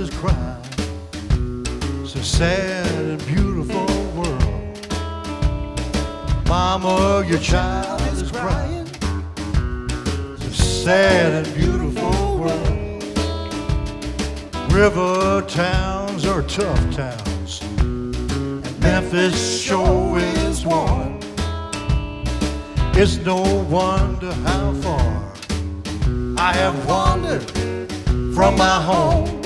is crying. It's a sad and beautiful world. Mama, your child is crying. It's a sad and beautiful world. River towns are tough towns, and Memphis sure is one. It's no wonder how far I have wandered from my home.